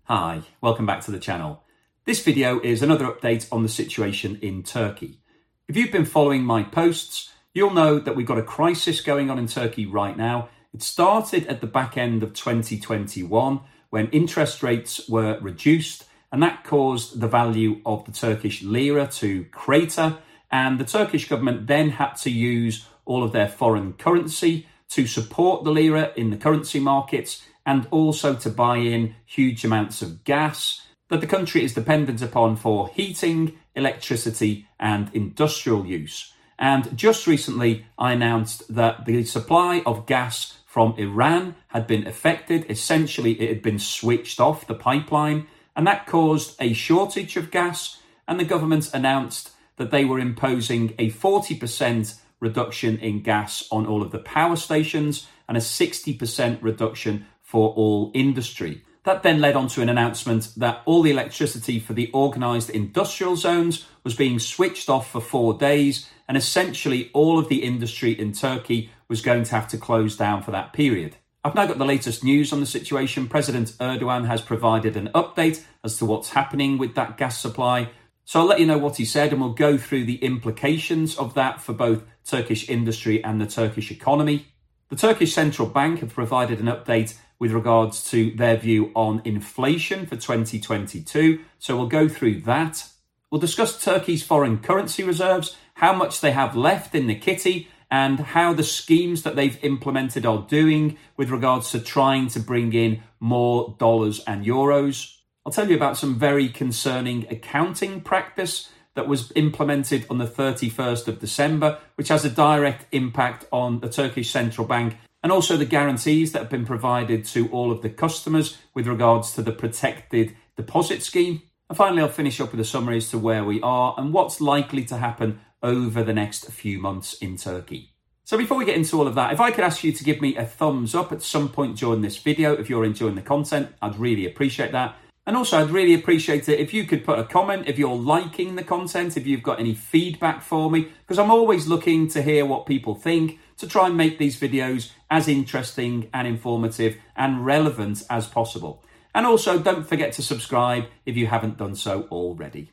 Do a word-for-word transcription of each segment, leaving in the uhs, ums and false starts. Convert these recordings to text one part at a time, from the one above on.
Hi, welcome back to the channel. This video is another update on the situation in Turkey. If you've been following my posts, you'll know that we've got a crisis going on in Turkey right now. It started at the back end of twenty twenty-one when interest rates were reduced, and that caused the value of the Turkish lira to crater, and the Turkish government then had to use all of their foreign currency to support the lira in the currency markets and also to buy in huge amounts of gas that the country is dependent upon for heating, electricity and industrial use. And just recently I announced that the supply of gas from Iran had been affected. Essentially it had been switched off, the pipeline, and that caused a shortage of gas, and the government announced that they were imposing a forty percent reduction in gas on all of the power stations and a sixty percent reduction for all industry. That then led on to an announcement that all the electricity for the organised industrial zones was being switched off for four days, and essentially all of the industry in Turkey was going to have to close down for that period. I've now got the latest news on the situation. President Erdogan has provided an update as to what's happening with that gas supply. So I'll let you know what he said, and we'll go through the implications of that for both Turkish industry and the Turkish economy. The Turkish Central Bank have provided an update with regards to their view on inflation for twenty twenty-two. So we'll go through that. We'll discuss Turkey's foreign currency reserves, how much they have left in the kitty, and how the schemes that they've implemented are doing with regards to trying to bring in more dollars and euros. I'll tell you about some very concerning accounting practice that was implemented on the thirty-first of December, which has a direct impact on the Turkish Central Bank, and also the guarantees that have been provided to all of the customers with regards to the protected deposit scheme. And finally, I'll finish up with a summary as to where we are and what's likely to happen over the next few months in Turkey. So before we get into all of that, if I could ask you to give me a thumbs up at some point during this video, if you're enjoying the content, I'd really appreciate that. And also, I'd really appreciate it if you could put a comment if you're liking the content, if you've got any feedback for me, because I'm always looking to hear what people think, to try and make these videos as interesting and informative and relevant as possible. And also, don't forget to subscribe if you haven't done so already.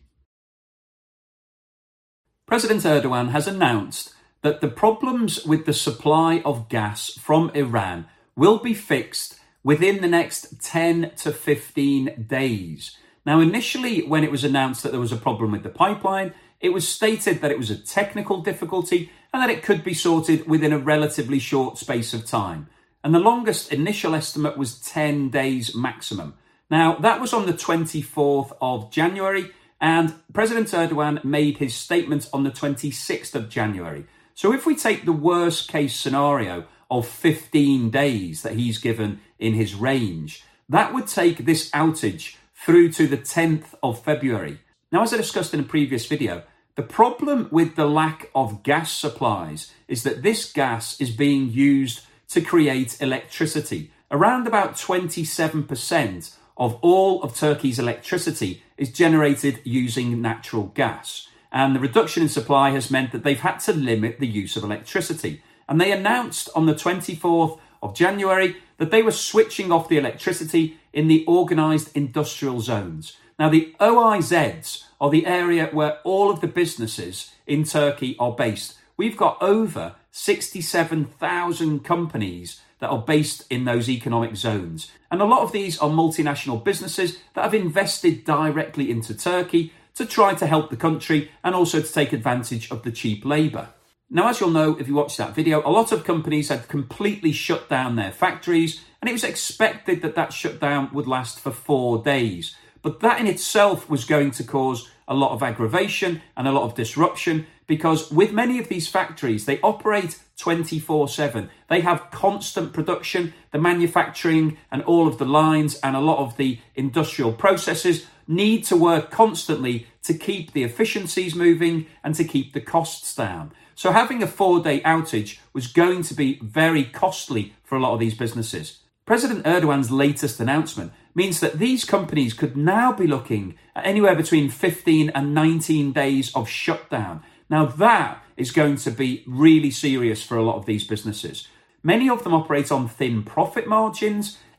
President Erdogan has announced that the problems with the supply of gas from Iran will be fixed within the next ten to fifteen days. Now, initially, when it was announced that there was a problem with the pipeline, it was stated that it was a technical difficulty and that it could be sorted within a relatively short space of time. And the longest initial estimate was ten days maximum. Now, that was on the twenty-fourth of January, and President Erdogan made his statement on the twenty-sixth of January. So if we take the worst case scenario of fifteen days that he's given in his range, that would take this outage through to the tenth of February. Now, as I discussed in a previous video, the problem with the lack of gas supplies is that this gas is being used to create electricity. Around about twenty-seven percent of all of Turkey's electricity is generated using natural gas. And the reduction in supply has meant that they've had to limit the use of electricity. And they announced on the twenty-fourth of January that they were switching off the electricity in the organised industrial zones. Now, the O I Zs are the area where all of the businesses in Turkey are based. We've got over sixty-seven thousand companies that are based in those economic zones. And a lot of these are multinational businesses that have invested directly into Turkey to try to help the country and also to take advantage of the cheap labour. Now, as you'll know, if you watched that video, a lot of companies had completely shut down their factories, and it was expected that that shutdown would last for four days. But that in itself was going to cause a lot of aggravation and a lot of disruption, because with many of these factories, they operate twenty-four seven. They have constant production. The manufacturing and all of the lines and a lot of the industrial processes need to work constantly to keep the efficiencies moving and to keep the costs down. So having a four-day outage was going to be very costly for a lot of these businesses. President Erdogan's latest announcement means that these companies could now be looking at anywhere between fifteen and nineteen days of shutdown. Now that is going to be really serious for a lot of these businesses. Many of them operate on thin profit margins,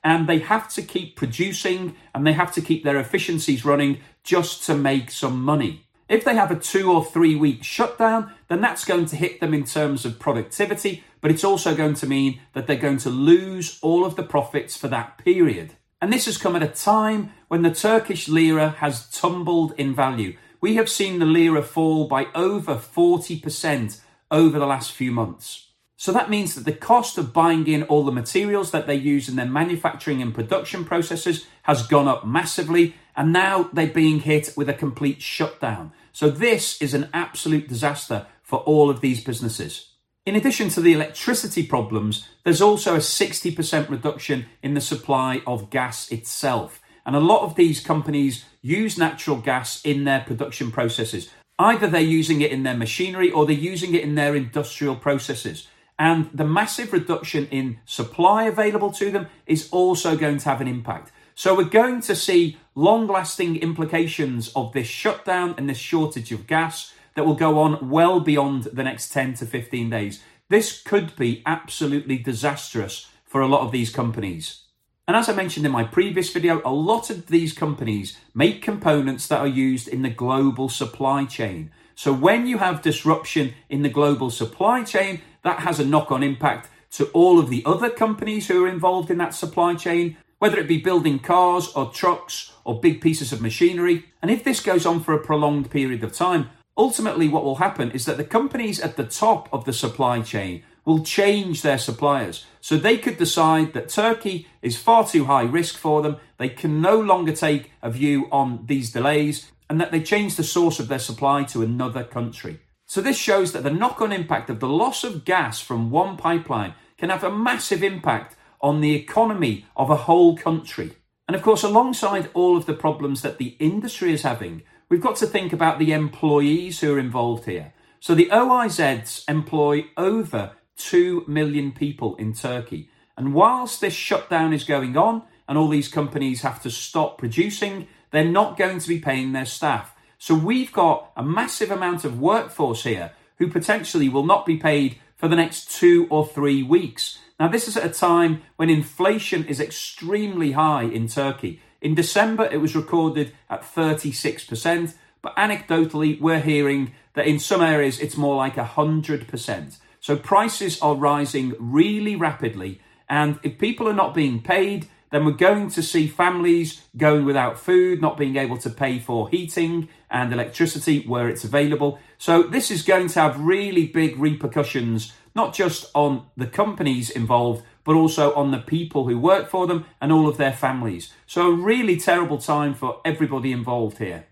and they have to keep producing and they have to keep their efficiencies running just to make some money. If they have a two or three week shutdown, then that's going to hit them in terms of productivity, but it's also going to mean that they're going to lose all of the profits for that period. And this has come at a time when the Turkish lira has tumbled in value. We have seen the lira fall by over forty percent over the last few months. So that means that the cost of buying in all the materials that they use in their manufacturing and production processes has gone up massively, and now they're being hit with a complete shutdown. So this is an absolute disaster for all of these businesses. In addition to the electricity problems, there's also a sixty percent reduction in the supply of gas itself. And a lot of these companies use natural gas in their production processes. Either they're using it in their machinery or they're using it in their industrial processes. And the massive reduction in supply available to them is also going to have an impact. So we're going to see long-lasting implications of this shutdown and this shortage of gas that will go on well beyond the next ten to fifteen days. This could be absolutely disastrous for a lot of these companies. And as I mentioned in my previous video, a lot of these companies make components that are used in the global supply chain. So when you have disruption in the global supply chain, that has a knock-on impact to all of the other companies who are involved in that supply chain, whether it be building cars or trucks or big pieces of machinery. And if this goes on for a prolonged period of time, ultimately what will happen is that the companies at the top of the supply chain will change their suppliers. So they could decide that Turkey is far too high risk for them. They can no longer take a view on these delays, and that they change the source of their supply to another country. So this shows that the knock-on impact of the loss of gas from one pipeline can have a massive impact on the economy of a whole country. And of course, alongside all of the problems that the industry is having, we've got to think about the employees who are involved here. So the O I Zs employ over two million people in Turkey. And whilst this shutdown is going on and all these companies have to stop producing, they're not going to be paying their staff. So we've got a massive amount of workforce here who potentially will not be paid for the next two or three weeks. Now, this is at a time when inflation is extremely high in Turkey. In December, it was recorded at thirty-six percent, but anecdotally, we're hearing that in some areas, it's more like one hundred percent. So prices are rising really rapidly, and if people are not being paid, then we're going to see families going without food, not being able to pay for heating and electricity where it's available. So this is going to have really big repercussions, not just on the companies involved, but also on the people who work for them and all of their families. So a really terrible time for everybody involved here.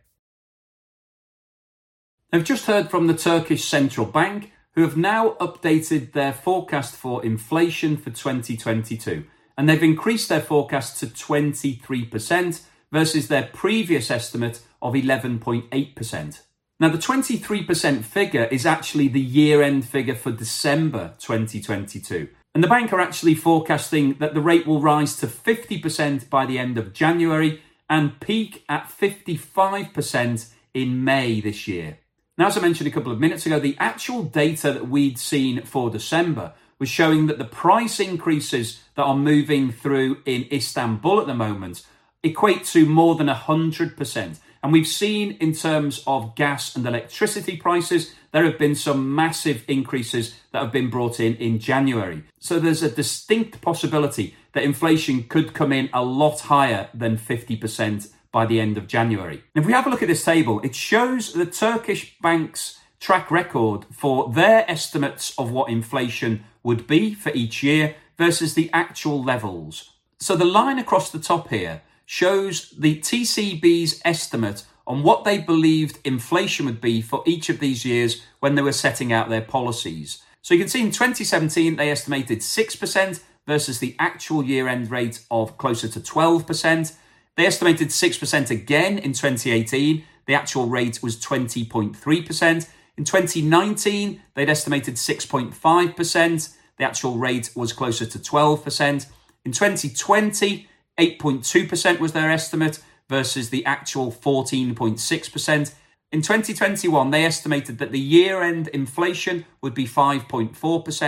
I've just heard from the Turkish Central Bank, who have now updated their forecast for inflation for twenty twenty-two. And they've increased their forecast to twenty-three percent versus their previous estimate of eleven point eight percent. Now, the twenty-three percent figure is actually the year-end figure for December twenty twenty-two. And the bank are actually forecasting that the rate will rise to fifty percent by the end of January and peak at fifty-five percent in May this year. Now, as I mentioned a couple of minutes ago, the actual data that we'd seen for December was showing that the price increases that are moving through in Istanbul at the moment equate to more than one hundred percent. And we've seen in terms of gas and electricity prices, there have been some massive increases that have been brought in in January. So there's a distinct possibility that inflation could come in a lot higher than fifty percent by the end of January. And if we have a look at this table, it shows the Turkish bank's track record for their estimates of what inflation would be for each year versus the actual levels. So the line across the top here shows the T C B's estimate on what they believed inflation would be for each of these years when they were setting out their policies. So you can see in twenty seventeen, they estimated six percent versus the actual year-end rate of closer to twelve percent. They estimated six percent again in twenty eighteen. The actual rate was twenty point three percent. In twenty nineteen, they'd estimated six point five percent. The actual rate was closer to twelve percent. In twenty twenty, eight point two percent was their estimate versus the actual fourteen point six percent. In twenty twenty-one, they estimated that the year-end inflation would be five point four percent,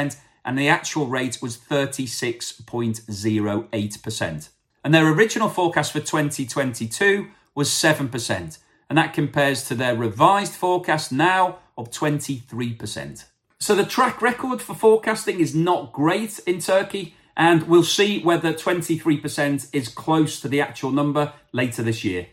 and the actual rate was thirty-six point zero eight percent. And their original forecast for twenty twenty-two was seven percent, and that compares to their revised forecast now of twenty-three percent. So the track record for forecasting is not great in Turkey, and we'll see whether twenty-three percent is close to the actual number later this year.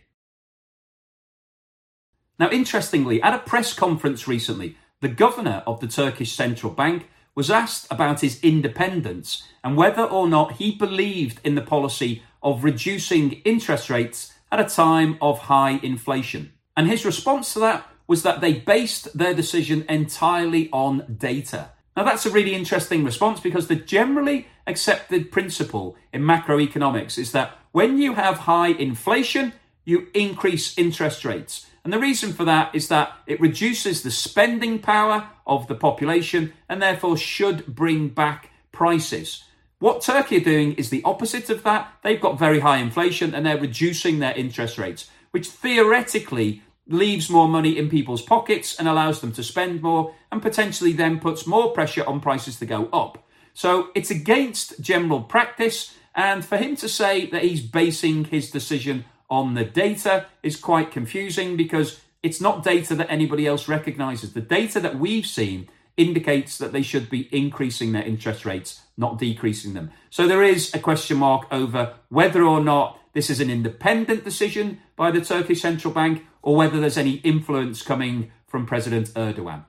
Now, interestingly, at a press conference recently, the governor of the Turkish Central Bank was asked about his independence and whether or not he believed in the policy of reducing interest rates at a time of high inflation. And his response to that was that they based their decision entirely on data. Now, that's a really interesting response because the generally accepted principle in macroeconomics is that when you have high inflation, you increase interest rates. And the reason for that is that it reduces the spending power of the population and therefore should bring back prices. What Turkey are doing is the opposite of that. They've got very high inflation and they're reducing their interest rates, which theoretically leaves more money in people's pockets and allows them to spend more and potentially then puts more pressure on prices to go up. So it's against general practice, and for him to say that he's basing his decision on the data is quite confusing because it's not data that anybody else recognises. The data that we've seen indicates that they should be increasing their interest rates, not decreasing them. So there is a question mark over whether or not this is an independent decision by the Turkish Central Bank or whether there's any influence coming from President Erdogan.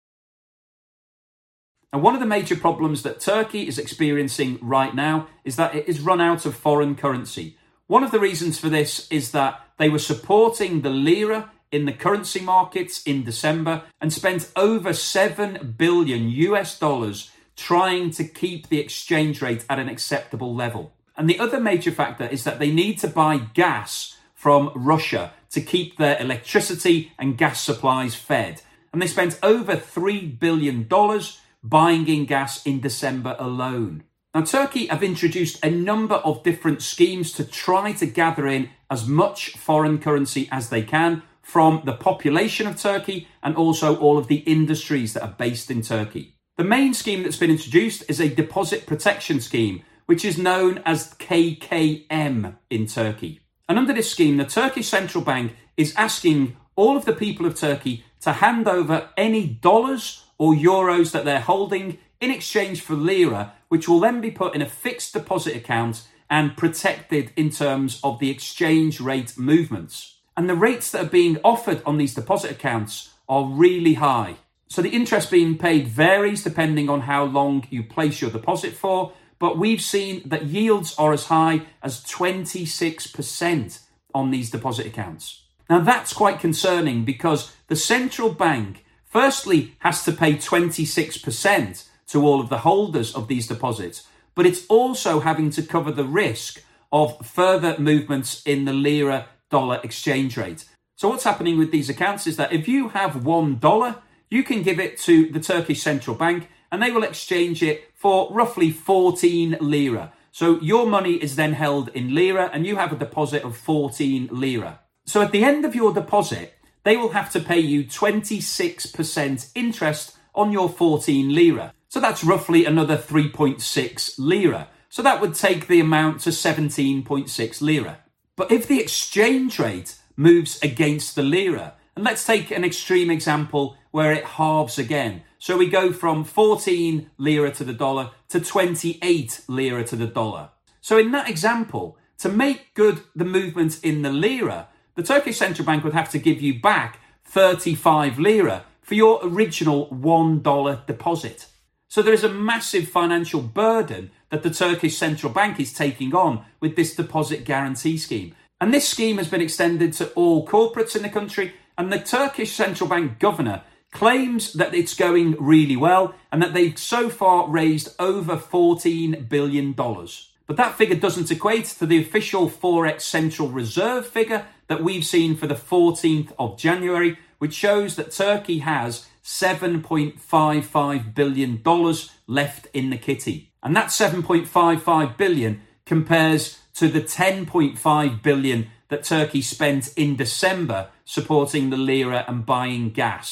And one of the major problems that Turkey is experiencing right now is that it is run out of foreign currency. One of the reasons for this is that they were supporting the lira in the currency markets in December and spent over seven billion US dollars trying to keep the exchange rate at an acceptable level. And the other major factor is that they need to buy gas from Russia to keep their electricity and gas supplies fed. And they spent over three billion dollars buying in gas in December alone. Now, Turkey have introduced a number of different schemes to try to gather in as much foreign currency as they can from the population of Turkey and also all of the industries that are based in Turkey. The main scheme that's been introduced is a deposit protection scheme, which is known as K K M in Turkey. And under this scheme, the Turkish Central Bank is asking all of the people of Turkey to hand over any dollars or euros that they're holding in exchange for lira, which will then be put in a fixed deposit account and protected in terms of the exchange rate movements. And the rates that are being offered on these deposit accounts are really high. So the interest being paid varies depending on how long you place your deposit for, but we've seen that yields are as high as twenty-six percent on these deposit accounts. Now that's quite concerning because the central bank firstly has to pay twenty-six percent to all of the holders of these deposits, but it's also having to cover the risk of further movements in the lira dollar exchange rate. So what's happening with these accounts is that if you have one dollar, you can give it to the Turkish Central Bank and they will exchange it for roughly fourteen lira. So your money is then held in lira and you have a deposit of fourteen lira. So at the end of your deposit, they will have to pay you twenty-six percent interest on your fourteen lira. So that's roughly another three point six lira. So that would take the amount to seventeen point six lira. But if the exchange rate moves against the lira, and let's take an extreme example where it halves again. So we go from fourteen lira to the dollar to twenty-eight lira to the dollar. So in that example, to make good the movement in the lira, the Turkish Central Bank would have to give you back thirty-five lira for your original one dollar deposit. So there is a massive financial burden that the Turkish Central Bank is taking on with this deposit guarantee scheme. And this scheme has been extended to all corporates in the country, and the Turkish Central Bank governor claims that it's going really well and that they've so far raised over fourteen billion dollars. But that figure doesn't equate to the official Forex Central Reserve figure that we've seen for the fourteenth of January, which shows that Turkey has seven point five five billion dollars left in the kitty. And that seven point five five billion dollars compares to the ten point five billion dollars that Turkey spent in December supporting the lira and buying gas.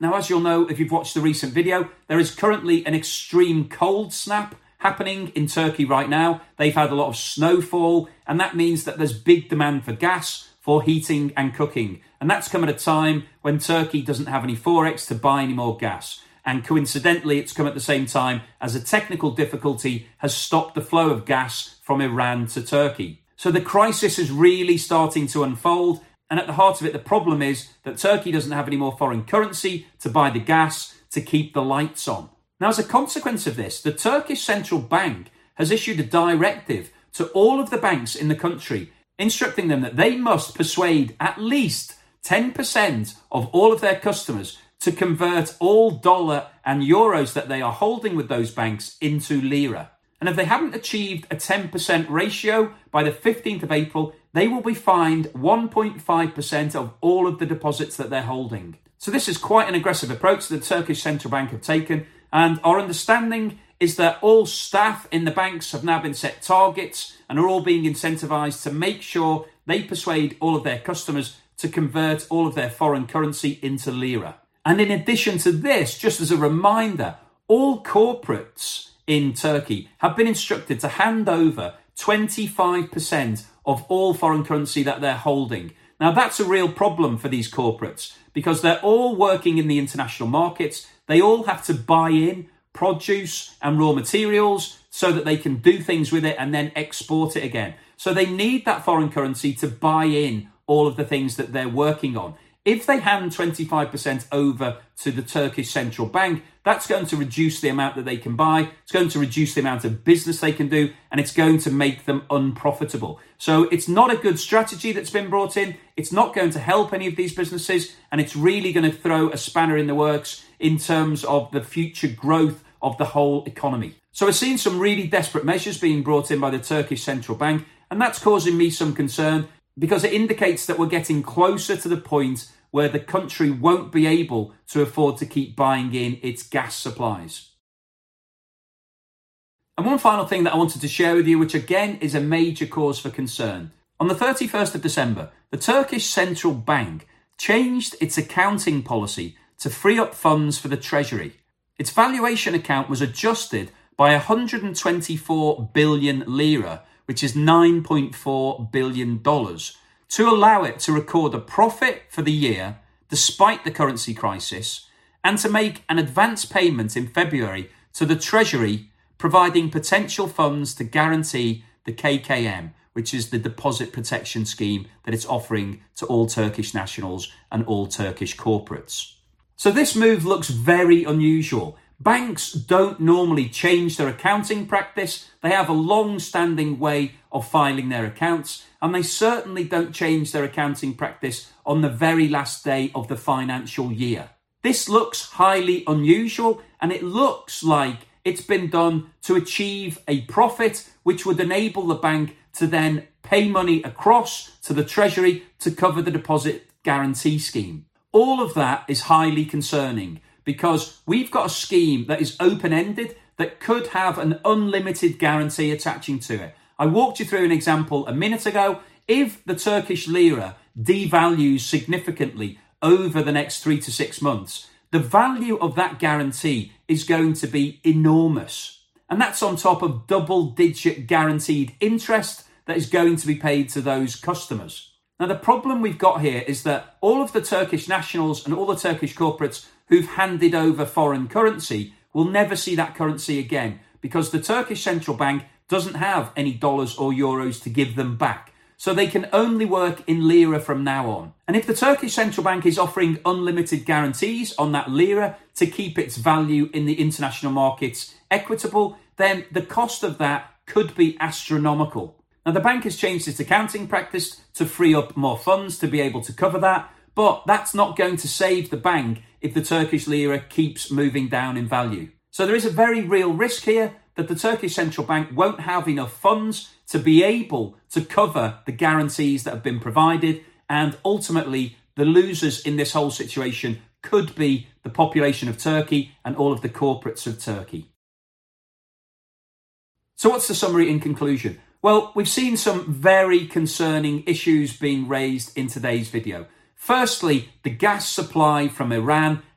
Now, as you'll know, if you've watched the recent video, there is currently an extreme cold snap happening in Turkey right now. They've had a lot of snowfall, and that means that there's big demand for gas for heating and cooking. And that's come at a time when Turkey doesn't have any forex to buy any more gas. And coincidentally, it's come at the same time as a technical difficulty has stopped the flow of gas from Iran to Turkey. So the crisis is really starting to unfold. And at the heart of it, the problem is that Turkey doesn't have any more foreign currency to buy the gas to keep the lights on. Now, as a consequence of this, the Turkish Central Bank has issued a directive to all of the banks in the country, instructing them that they must persuade at least ten percent of all of their customers to convert all dollar and euros that they are holding with those banks into lira. And if they haven't achieved a ten percent ratio by the fifteenth of April, they will be fined one point five percent of all of the deposits that they're holding. So this is quite an aggressive approach that the Turkish Central Bank have taken. And our understanding is that all staff in the banks have now been set targets and are all being incentivized to make sure they persuade all of their customers to convert all of their foreign currency into lira. And in addition to this, just as a reminder, all corporates in Turkey have been instructed to hand over twenty-five percent of all foreign currency that they're holding. Now, that's a real problem for these corporates because they're all working in the international markets. They all have to buy in produce and raw materials so that they can do things with it and then export it again. So they need that foreign currency to buy in all of the things that they're working on. If they hand twenty-five percent over to the Turkish Central Bank, that's going to reduce the amount that they can buy. It's going to reduce the amount of business they can do, and it's going to make them unprofitable. So it's not a good strategy that's been brought in. It's not going to help any of these businesses, and it's really going to throw a spanner in the works in terms of the future growth of the whole economy. So we're seeing some really desperate measures being brought in by the Turkish Central Bank, and that's causing me some concern, because it indicates that we're getting closer to the point where the country won't be able to afford to keep buying in its gas supplies. And one final thing that I wanted to share with you, which again is a major cause for concern. On the thirty-first of December, the Turkish Central Bank changed its accounting policy to free up funds for the Treasury. Its valuation account was adjusted by one hundred twenty-four billion lira, which is nine point four billion dollars, to allow it to record a profit for the year despite the currency crisis and to make an advance payment in February to the Treasury, providing potential funds to guarantee the K K M, which is the deposit protection scheme that it's offering to all Turkish nationals and all Turkish corporates. So this move looks very unusual. Banks don't normally change their accounting practice. They have a long-standing way of filing their accounts, and they certainly don't change their accounting practice on the very last day of the financial year. This looks highly unusual, and it looks like it's been done to achieve a profit which would enable the bank to then pay money across to the Treasury to cover the deposit guarantee scheme. All of that is highly concerning, because we've got a scheme that is open-ended that could have an unlimited guarantee attaching to it. I walked you through an example a minute ago. If the Turkish lira devalues significantly over the next three to six months, the value of that guarantee is going to be enormous. And that's on top of double-digit guaranteed interest that is going to be paid to those customers. Now, the problem we've got here is that all of the Turkish nationals and all the Turkish corporates who've handed over foreign currency will never see that currency again, because the Turkish Central Bank doesn't have any dollars or euros to give them back. So they can only work in lira from now on. And if the Turkish Central Bank is offering unlimited guarantees on that lira to keep its value in the international markets equitable, then the cost of that could be astronomical. Now, the bank has changed its accounting practice to free up more funds to be able to cover that, but that's not going to save the bank if the Turkish lira keeps moving down in value. So there is a very real risk here that the Turkish Central Bank won't have enough funds to be able to cover the guarantees that have been provided, and ultimately the losers in this whole situation could be the population of Turkey and all of the corporates of Turkey. So what's the summary in conclusion? Well, we've seen some very concerning issues being raised in today's video. Firstly, the gas supply from Iran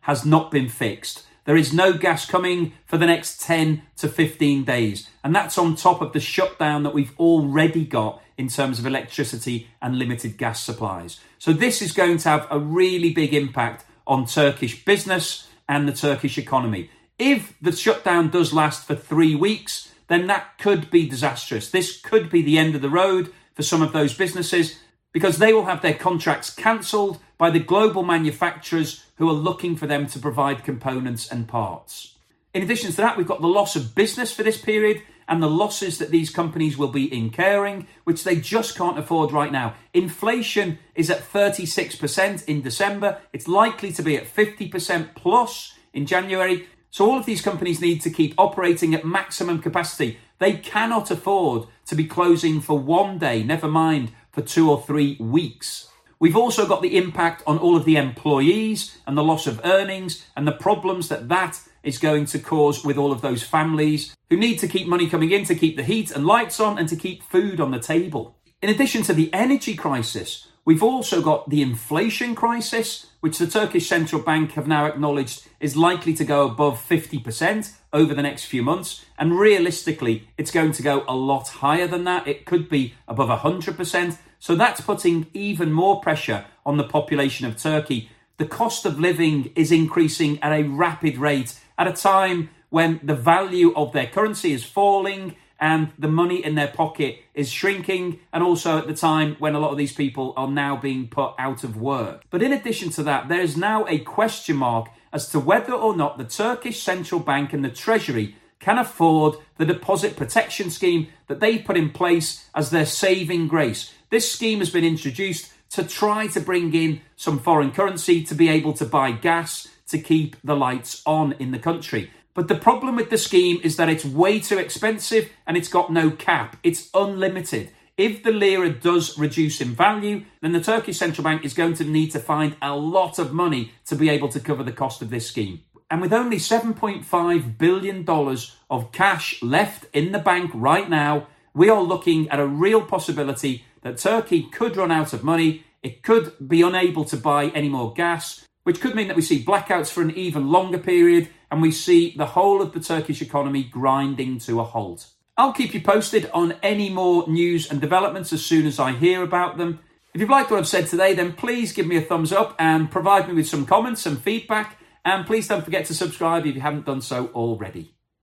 has not been fixed. There is no gas coming for the next ten to fifteen days. And that's on top of the shutdown that we've already got in terms of electricity and limited gas supplies. So this is going to have a really big impact on Turkish business and the Turkish economy. If the shutdown does last for three weeks, then that could be disastrous. This could be the end of the road for some of those businesses, because they will have their contracts cancelled by the global manufacturers who are looking for them to provide components and parts. In addition to that, we've got the loss of business for this period and the losses that these companies will be incurring, which they just can't afford right now. Inflation is at thirty-six percent in December. It's likely to be at fifty percent plus in January. So all of these companies need to keep operating at maximum capacity. They cannot afford to be closing for one day, never mind for two or three weeks. We've also got the impact on all of the employees and the loss of earnings and the problems that that is going to cause with all of those families who need to keep money coming in to keep the heat and lights on and to keep food on the table. In addition to the energy crisis, we've also got the inflation crisis, which the Turkish Central Bank have now acknowledged is likely to go above fifty percent over the next few months. And realistically, it's going to go a lot higher than that. It could be above one hundred percent. So that's putting even more pressure on the population of Turkey. The cost of living is increasing at a rapid rate at a time when the value of their currency is falling and the money in their pocket is shrinking, and also at the time when a lot of these people are now being put out of work. But in addition to that, there is now a question mark as to whether or not the Turkish Central Bank and the Treasury can afford the deposit protection scheme that they've put in place as their saving grace. This scheme has been introduced to try to bring in some foreign currency to be able to buy gas to keep the lights on in the country. But the problem with the scheme is that it's way too expensive and it's got no cap. It's unlimited. If the lira does reduce in value, then the Turkish Central Bank is going to need to find a lot of money to be able to cover the cost of this scheme. And with only seven point five billion dollars of cash left in the bank right now, we are looking at a real possibility that Turkey could run out of money. It could be unable to buy any more gas, which could mean that we see blackouts for an even longer period and we see the whole of the Turkish economy grinding to a halt. I'll keep you posted on any more news and developments as soon as I hear about them. If you've liked what I've said today, then please give me a thumbs up and provide me with some comments and feedback. And please don't forget to subscribe if you haven't done so already.